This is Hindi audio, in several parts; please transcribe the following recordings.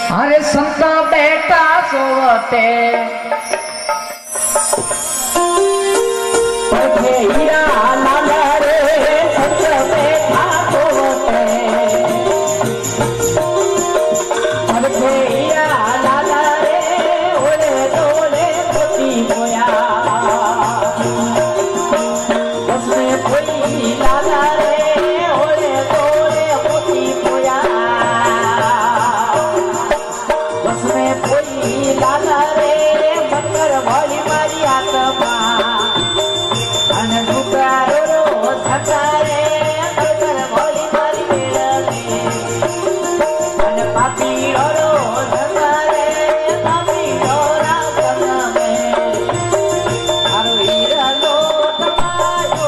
अरे संता बेटा सोवते हीरा लाल रे संता बेटा सोवते हीरा लाल रे ओले तोले पोती पोया उसमें कोई लाला रे ओले तोले पोती पोया उसमें कोई लाला रे मकर भोली मारी आत्मा अन दुकारो रो सकारे मकर भोली मारी मेरे अन पापी रो सकारे पापी रा करना में आरो हीरा लो तमायो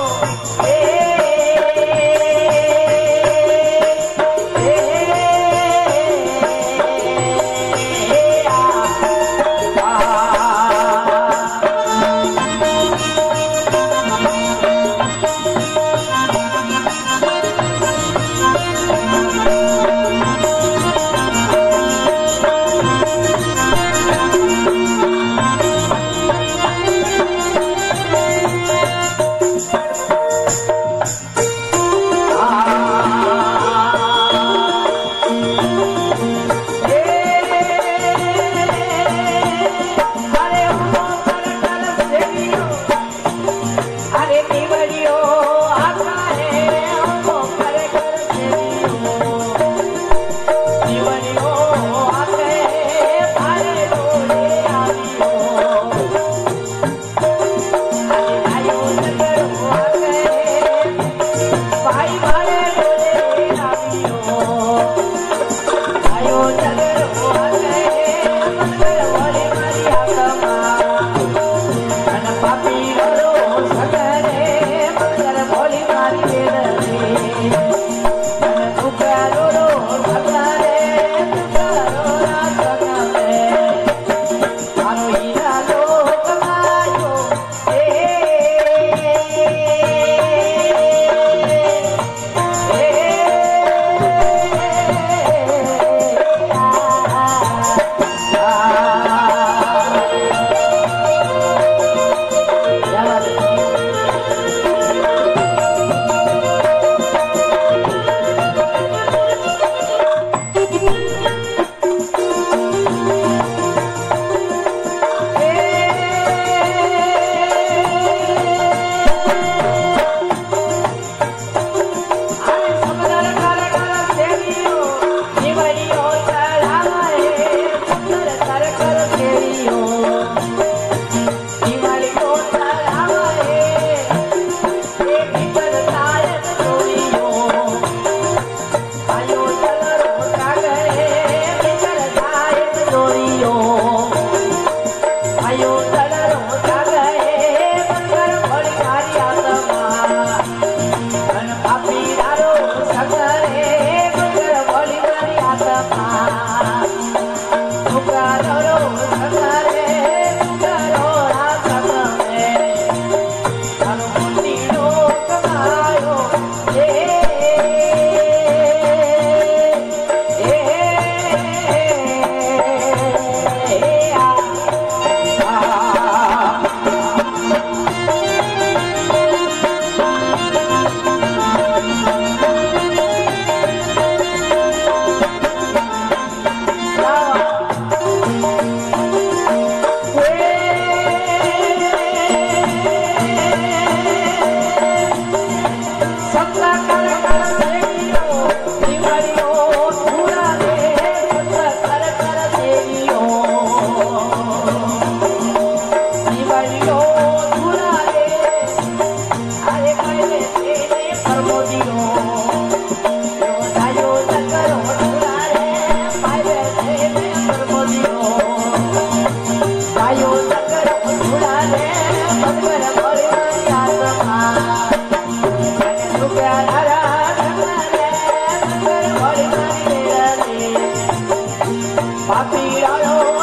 पापी